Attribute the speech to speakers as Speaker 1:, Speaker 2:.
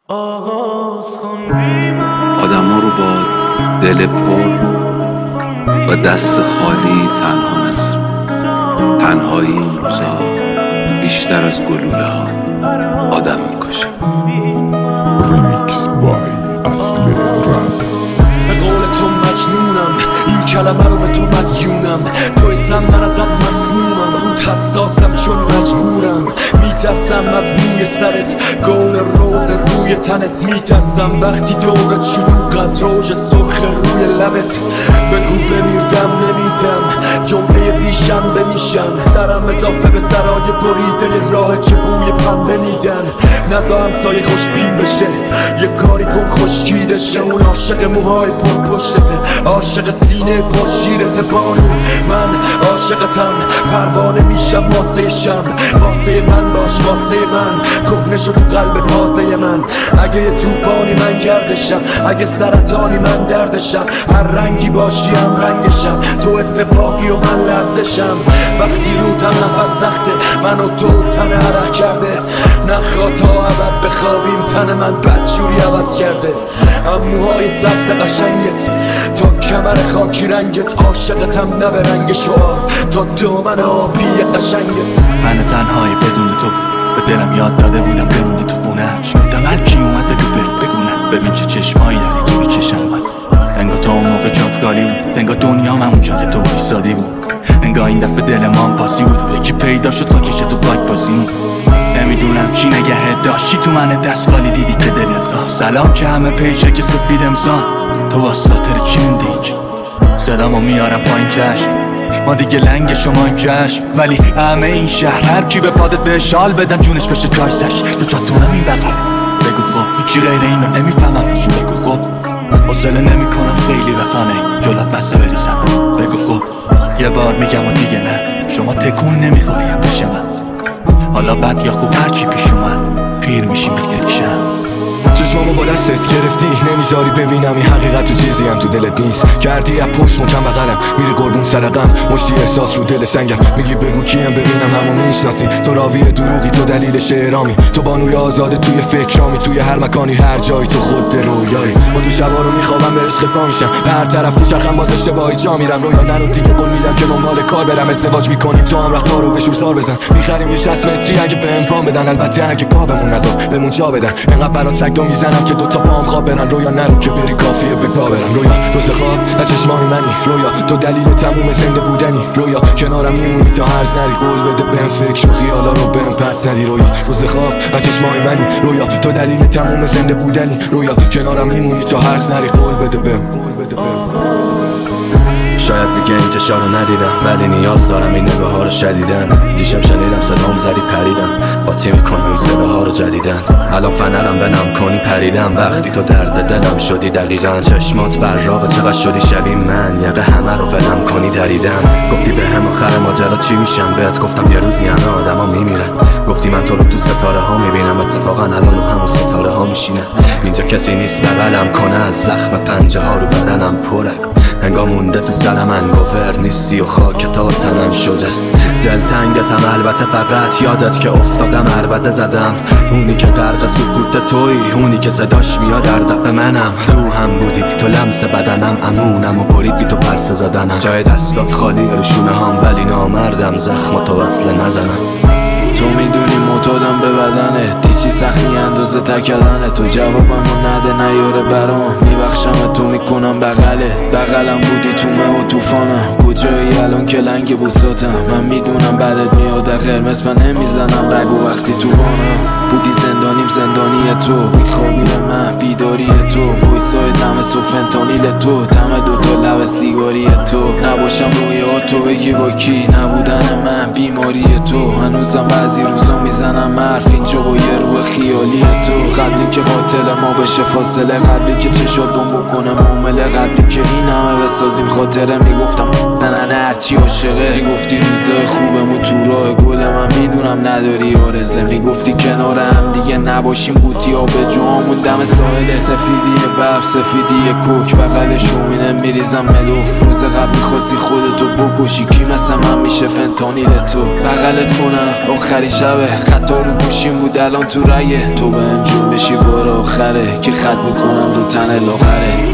Speaker 1: آدم ها رو با دل پر و دست خالی تنها نذار. تنهایی این روزا بیشتر از گلوله ها آدم میکشه.
Speaker 2: ریمیکس بای اصل رپ.
Speaker 3: به قول تو مجنونم، این کلمه رو به تو مدیونم. توی زن من ازت مسمومم، رود حساسم چون مجبورم. میترسم از موی سرت، گل روز روی تنت. میترسم وقتی دورت شلوغ از روژ سرخ روی لبت. بگو بمیردم نمیدم، جمعه پیشم بمیشم. سرم اضافه به سرای بریده راه که بوی پنبه میدن. نزا همسایه خوشبین بشه، یه کاری کن خشکیده شه. اون عاشق موهای پر پشتته، عاشق سینه پر شیرته. بانو من عاشقتم، پروانه میشم واسه شم. واسه من باش واسه من، کهنه شد تو قلب تازه من. اگه یه توفانی من گردشم، اگه سرطانی من دردشم. هر رنگی باشی هم رنگشم، تو اتفاقی و من لرزشم. وقتی روتم نفس سخته، من و تو تن عرق کرده. نخواه تا ابد بخوابیم، تن من بدجوری عوض کرده. اموهای سبز قشنگت تا کمر خاکی رنگت. عاشقتم نه به رنگ شعار، تا دامن آبی قشنگت.
Speaker 4: من تنهایی بدون تو به دلم یاد داده بودم بمونی تو خونه‌اش. گفتم هر کی اومد بگونه ببین چه چشمایی داری که میچشم من. انگار تو اون موقع جات خالی بود، انگار دنیا همون جا که تو وایسادی بود. انگار این دفعه دل ما هم پاسی بود و یکی پیدا شد خاکش تو فاک بازیمون. نمیدونم چی نگهت داشتی تو من دست خالی دیدی که دلت خواست. سلام که همه پیچه که سفید امسان، تو واسه خاطر چی موندی اینجا؟ صدامو میارم پایین چشم، ما دیگه لنگ شما این چشم. ولی همه این شهر هر کی به پادت به شال بدم جونش بشه جایزش. تو جاتونم این بغل بگو خب هیچی غیر اینو نمیفهمم. بگو خب حوصله نمیکنم خیلی بخانه جلات بسه بریزم. بگو خب یه بار میگم و دیگه نه، شما تکون نمیخوری پیش من. حالا بد یا خوب هرچی پیش اومد، پیر میشیم میگریشم.
Speaker 3: چشمامو با دستت گرفتی، نمیذاری ببینم این حقیقت تو چیزی هم تو دلت نیست. کردی از پشت مکم بغلم، میری قربون سرقم. مشتی احساس رو دل سنگم، میگی بگو کیم ببینم همو میشناسی. تو راوی دروغی، تو دلیل شعرامی. تو بانوی آزاده توی فکرامی، توی هر مکانی هر جایی تو خود رویایی. با تو شبا رو میخوابم به عشقت پا میشم، به هر طرف میچرخم باز اشتباهی جا میرم. رویا نرو دیگه قول میدم که دنبال کار برم. ازدواج میکنیم تو هم رخت رو به شور سار بزن. میخریم یه 60 متری اگه به امکان بدن، البته اگه پامون نذار بمون جا بدن. انقدر برات سگدو میزنم که دوتا پام خواب برن. رویا نرو که بری کافیه به پا برم. رویا تو خواب از چشمای منی، رویا تو دلیل تموم زنده بودنی. رویا کنارم میمونی تا هرز نری، قول بده بهم فکر و خیالا رو بهم پس ندی. رویا تو خواب از چشمای منی، رویا تو دلیل تموم زنده بودنی. رویا کنارم میمونی تا هرز نری، قول بده بهم.
Speaker 5: شاید دیگه انتشار رو ندیدم، ولی نیاز دارم این نگاه ها رو شدیدن. دیشب شنیدم صدام زدی پریدم، قاطی میکنم این صداها رو جدیدن. الان فنرم بنم کنی پریدم، وقتی تو درد دلم شدی دقیقا. چشمات براقه چقدر شدی شبیه من، یقه همه رو ولم کنی دریدم. گفتی به هم آخر ماجرا چی میشم، بهت گفتم یه روزی همه آدم ها میمیرن. گفتی من تو رو تو ستاره ها میبینم، اتفاقا الان رو همون ستاره ها میشینم. اینجا کسی نیست بغلم کنه، از زخم پنجه ها رو بدنم پره. انگار مونده تو سر من گوهر نیستی و خاک تا تنم شده. دلتنگتم البته فقط یادت که افتادم عربده زدم. اونی که غرق سکوت تویی، اونی که صداش میاد در دفع منم. روحم بودی تو لمس بدنم، امونم و بریدی تو پرسه زدنم. جای دستات خالی رشونه هم، ولی نامردم زخم تو وصله نزنم.
Speaker 6: تو میدونی معتادم به بدنت، هیچی سختی اندازه تکدنه. تو جوابمو نده نیاره برام، میبخشم تو میکنم بغلم بودی تو مه و توفانم. کجایی الان که لنگ بوساتم، من میدونم بعدت میاد قرمز من نمیزنم رگو وقتی تو بانم. بودی زندانیم زندانی تو، میخوابی من بیداری تو. وایسای دم و فنتانیل تو، دم دوتا لب سیگاری تو. نباشم روی تو بگی با کی، نبودن من بیماری تو. هنوزم بعضی روزا میزنم حرف اینجا با یه روح خیالی تو. قبلی که قاتل ما بشه فاصله، قبلی که چشات بم بکنه معامله، قبلی که این همه بسازیم خاطره. میگفتم نه هرچی عاشقه، میگفتی روزای خوبمون تو راه گل من، میدونم نداری آرزه. میگفتی کنار هم دیگه نباشیم، بوتی ها به جوامون دم ساحل. سفیدی برف سفیدی کوک، بغل شومینه میریزم ملوف. روز قبل میخواستی خودتو بکشی، کی مثل من میشه فنتانیل تو. بغلت کنم آخری شبه، خطا رو گوشیم بود الان تو رایه. تو به انجام بشی بار آخر آخره که خط میکنم رو تن لاغره.